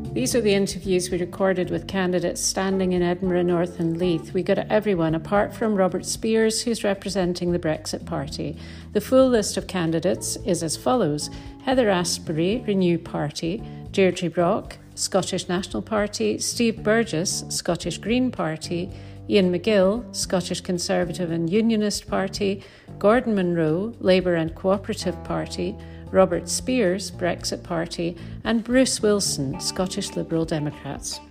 These are the interviews we recorded with candidates standing in Edinburgh North and Leith. We got everyone apart from Robert Spears, who's representing the Brexit Party. The full list of candidates is as follows: Heather Asbury, Renew Party; Deirdre Brock, Scottish National Party; Steve Burgess, Scottish Green Party; Ian McGill, Scottish Conservative and Unionist Party; Gordon Munro, Labour and Cooperative Party; Robert Spears, Brexit Party; and Bruce Wilson, Scottish Liberal Democrats.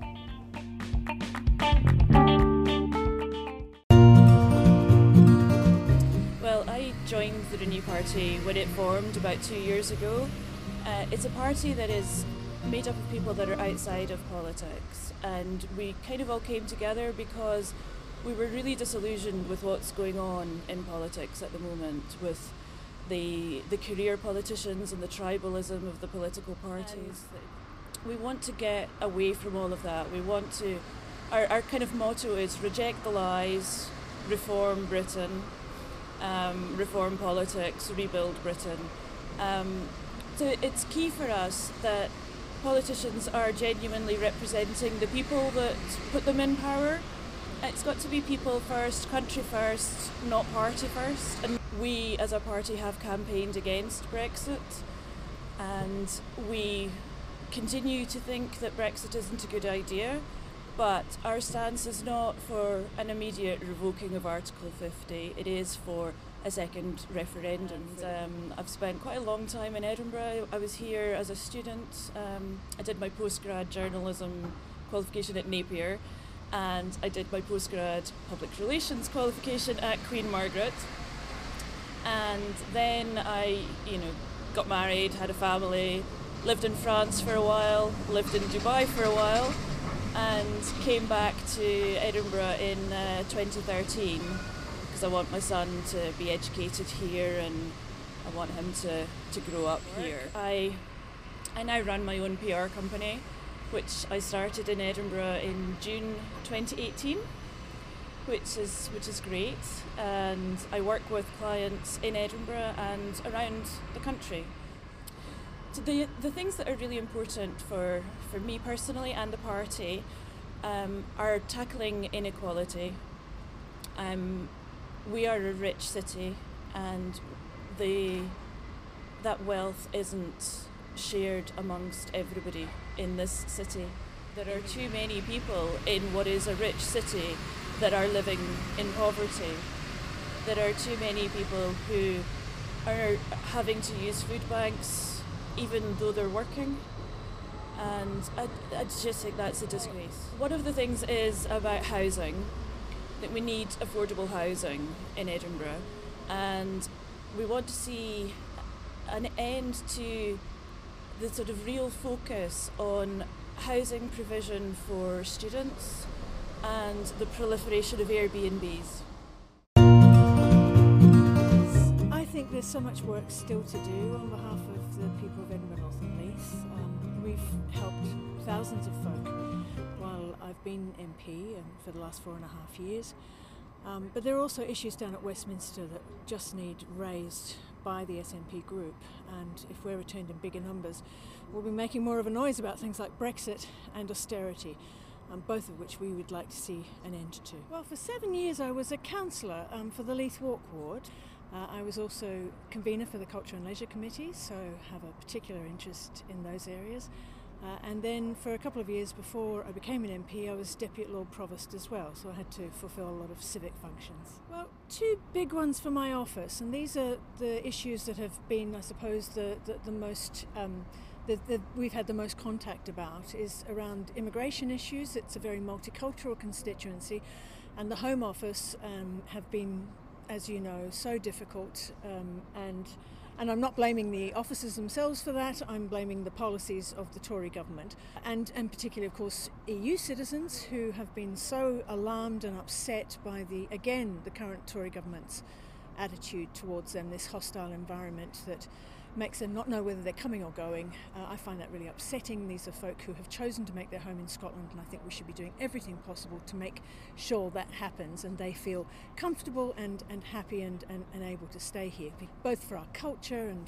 Well, I joined the Renew Party when it formed about 2 years ago. It's a party that is made up of people that are outside of politics, and we kind of all came together because we were really disillusioned with what's going on in politics at the moment, with the career politicians and the tribalism of the political parties. We want to get away from all of that. We want to, our kind of motto is reject the lies, reform Britain, reform politics, rebuild Britain. So it's key for us that politicians are genuinely representing the people that put them in power. It's got to be people first, country first, not party first. And we as a party have campaigned against Brexit, and we continue to think that Brexit isn't a good idea, but our stance is not for an immediate revoking of Article 50, it is for a second referendum. I've spent quite a long time in Edinburgh. I was here as a student. I did my postgrad journalism qualification at Napier, and I did my postgrad public relations qualification at Queen Margaret. And then I, got married, had a family, lived in France for a while, lived in Dubai for a while, and came back to Edinburgh in 2013 because I want my son to be educated here and I want him to grow up here. I now run my own PR company, which I started in Edinburgh in June 2018, which is great, and I work with clients in Edinburgh and around the country. So the things that are really important for me personally and the party are tackling inequality. We are a rich city, and that wealth isn't shared amongst everybody in this city. There are too many people in what is a rich city that are living in poverty. There are too many people who are having to use food banks even though they're working, and I just think that's a disgrace. One of the things is about housing, that we need affordable housing in Edinburgh, and we want to see an end to the sort of real focus on housing provision for students and the proliferation of Airbnbs. I think there's so much work still to do on behalf of the people of Edinburgh North and Leith. We've helped thousands of folk while I've been MP for the last 4.5 years. But there are also issues down at Westminster that just need raised by the SNP group, and if we're returned in bigger numbers, we'll be making more of a noise about things like Brexit and austerity, both of which we would like to see an end to. Well, for 7 years I was a councillor for the Leith Walk ward. I was also convener for the Culture and Leisure Committee, so have a particular interest in those areas. And then for a couple of years before I became an MP, I was Deputy Lord Provost as well, so I had to fulfil a lot of civic functions. Well, two big ones for my office, and these are the issues that have been, I suppose, the most we've had the most contact about, is around immigration issues. It's a very multicultural constituency, and the Home Office have been, as you know, so difficult, and I'm not blaming the officers themselves for that, I'm blaming the policies of the Tory government, and particularly, of course, EU citizens who have been so alarmed and upset by the current Tory government's attitude towards them, this hostile environment that makes them not know whether they're coming or going. I find that really upsetting. These are folk who have chosen to make their home in Scotland, and I think we should be doing everything possible to make sure that happens and they feel comfortable and happy and able to stay here, both for our culture and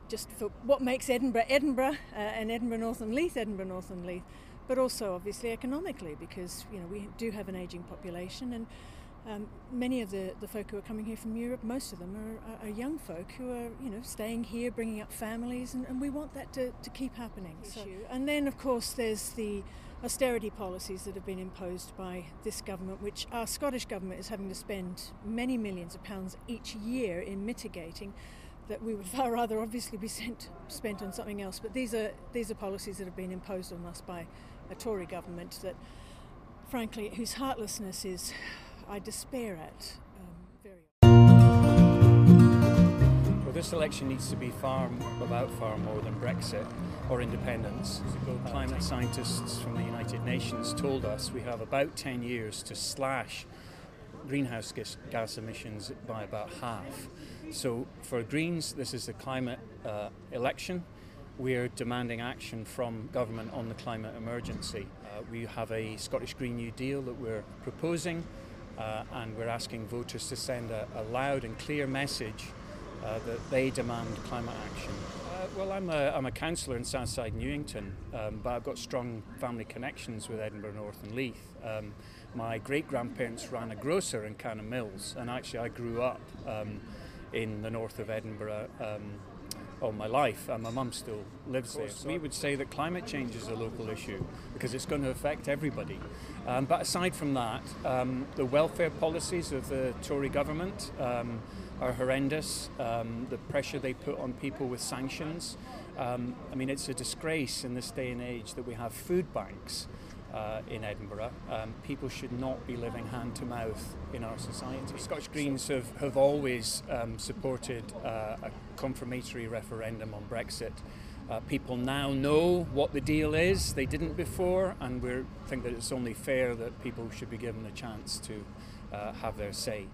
just for what makes Edinburgh Edinburgh, and Edinburgh North and Leith Edinburgh North and Leith, but also obviously economically, because we do have an ageing population, and many of the folk who are coming here from Europe, most of them are young folk who are staying here, bringing up families, and we want that to keep happening. And then of course there's the austerity policies that have been imposed by this government, which our Scottish government is having to spend many millions of pounds each year in mitigating, that we would far rather obviously be spent on something else. But these are policies that have been imposed on us by a Tory government that, frankly, whose heartlessness is, I despair at. Well, this election needs to be far more than Brexit or independence. Climate scientists from the United Nations told us we have about 10 years to slash greenhouse gas emissions by about half. So for Greens, this is the climate election. We're demanding action from government on the climate emergency. We have a Scottish Green New Deal that we're proposing, and we're asking voters to send a loud and clear message that they demand climate action. Well, I'm a councillor in Southside Newington, but I've got strong family connections with Edinburgh North and Leith. My great-grandparents ran a grocer in Cannon Mills, and actually I grew up in the north of Edinburgh all my life, and my mum still lives there. We would say that climate change is a local issue because it's going to affect everybody. But aside from that, the welfare policies of the Tory government are horrendous. The pressure they put on people with sanctions. I mean, it's a disgrace in this day and age that we have food banks in Edinburgh. People should not be living hand to mouth in our society. Scottish Greens have always supported a confirmatory referendum on Brexit. People now know what the deal is. They didn't before, and we think that it's only fair that people should be given a chance to have their say.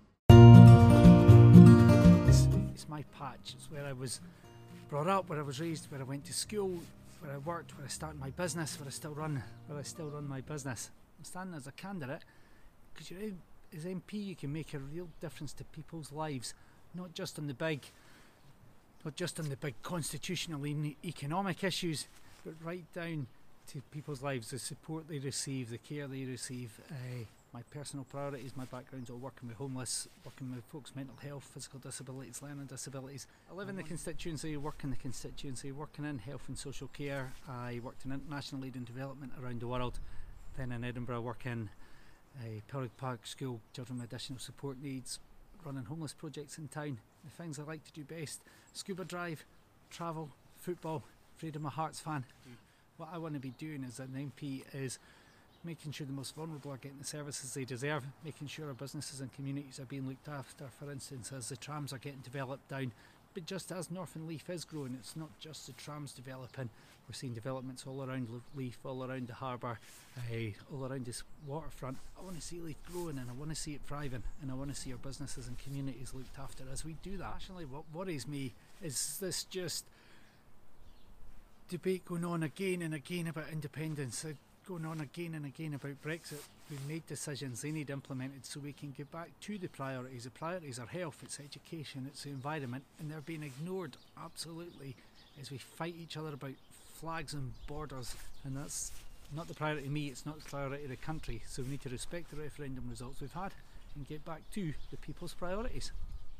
It's my patch. It's where I was brought up, where I was raised, where I went to school, where I worked, where I started my business, where I still run my business. I'm standing as a candidate because as MP you can make a real difference to people's lives, not just on the big constitutional and economic issues, but right down to people's lives, the support they receive, the care they receive. My personal priorities, my background's all working with homeless, working with folks' mental health, physical disabilities, learning disabilities. I live in the constituency, work in the constituency, working in health and social care. I worked in international aid and development around the world. Then in Edinburgh, work in a Pilrig Park school, children with additional support needs, running homeless projects in town. The things I like to do best: scuba dive, travel, football, Freedom of Hearts fan. What I want to be doing as an MP is making sure the most vulnerable are getting the services they deserve, making sure our businesses and communities are being looked after. For instance, as the trams are getting developed down, but just as North and Leith is growing, it's not just the trams developing. We're seeing developments all around Leith, all around the harbour, all around this waterfront. I want to see Leith growing, and I want to see it thriving, and I want to see our businesses and communities looked after as we do that. Actually, what worries me is this just debate going on again and again about independence, going on again and again about Brexit. We've made decisions, they need implemented so we can get back to the priorities. The priorities are health, it's education, it's the environment, and they're being ignored absolutely as we fight each other about flags and borders, and that's not the priority of me, it's not the priority of the country. So we need to respect the referendum results we've had and get back to the people's priorities.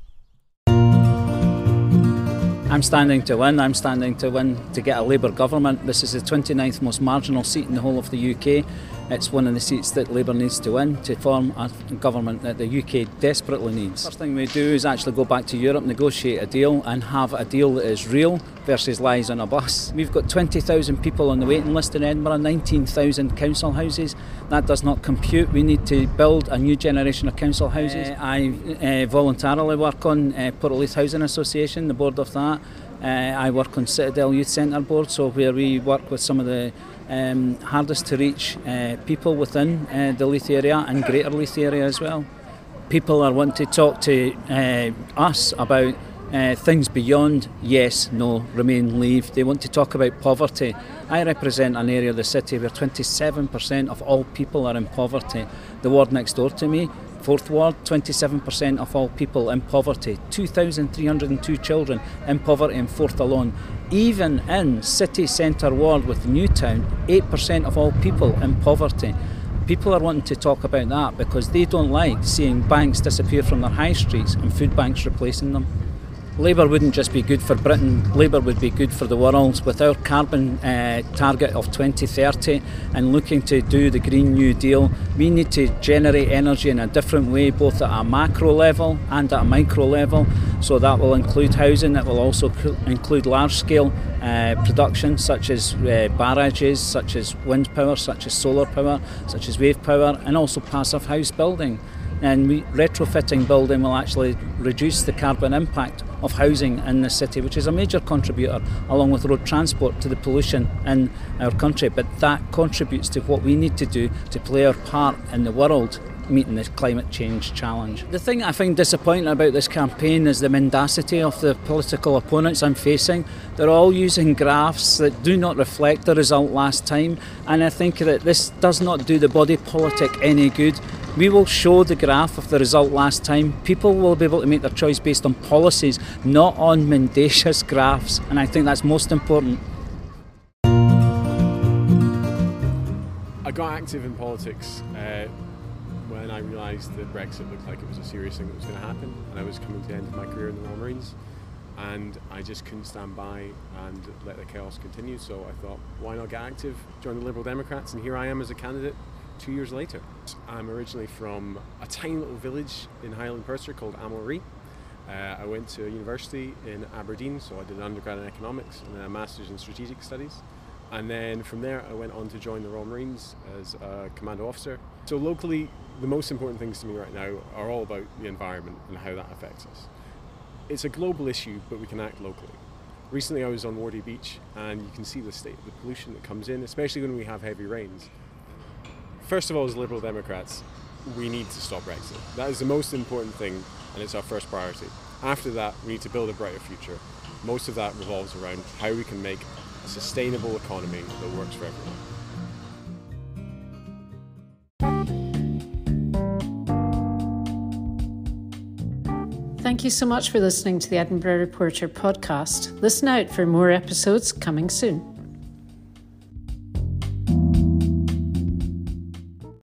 I'm standing to win. I'm standing to win to get a Labour government. This is the 29th most marginal seat in the whole of the UK. It's one of the seats that Labour needs to win to form a government that the UK desperately needs. First thing we do is actually go back to Europe, negotiate a deal, and have a deal that is real versus lies on a bus. We've got 20,000 people on the waiting list in Edinburgh, 19,000 council houses. That does not compute. We need to build a new generation of council houses. I voluntarily work on Portleith Housing Association, the board of that. I work on Citadel Youth Centre board, so where we work with some of the hardest to reach people within the Leith area and Greater Leith area as well. People are wanting to talk to us about things beyond yes, no, remain, leave. They want to talk about poverty. I represent an area of the city where 27% of all people are in poverty. The ward next door to me, Fourth Ward, 27% of all people in poverty, 2,302 children in poverty in Forth alone. Even in city centre ward with Newtown, 8% of all people in poverty. People are wanting to talk about that because they don't like seeing banks disappear from their high streets and food banks replacing them. Labour wouldn't just be good for Britain, Labour would be good for the world. With our carbon target of 2030 and looking to do the Green New Deal, we need to generate energy in a different way, both at a macro level and at a micro level. So that will include housing, it will also include large-scale production such as barrages, such as wind power, such as solar power, such as wave power, and also passive house building. And retrofitting building will actually reduce the carbon impact of housing in the city, which is a major contributor, along with road transport, to the pollution in our country. But that contributes to what we need to do to play our part in the world meeting the climate change challenge. The thing I find disappointing about this campaign is the mendacity of the political opponents I'm facing. They're all using graphs that do not reflect the result last time, and I think that this does not do the body politic any good. We will show the graph of the result last time. People will be able to make their choice based on policies, not on mendacious graphs, and I think that's most important. I got active in politics when I realised that Brexit looked like it was a serious thing that was going to happen, and I was coming to the end of my career in the Royal Marines, and I just couldn't stand by and let the chaos continue. So I thought, why not get active, join the Liberal Democrats, and here I am as a candidate 2 years later. I'm originally from a tiny little village in Highland Perthshire called Amalree. I went to university in Aberdeen, so I did an undergrad in economics and then a master's in strategic studies. And then from there I went on to join the Royal Marines as a commando officer. So locally, the most important things to me right now are all about the environment and how that affects us. It's a global issue, but we can act locally. Recently I was on Wardie Beach, and you can see the state of the pollution that comes in, especially when we have heavy rains. First of all, as Liberal Democrats, we need to stop Brexit. That is the most important thing, and it's our first priority. After that, we need to build a brighter future. Most of that revolves around how we can make a sustainable economy that works for everyone. Thank you so much for listening to the Edinburgh Reporter podcast. Listen out for more episodes coming soon.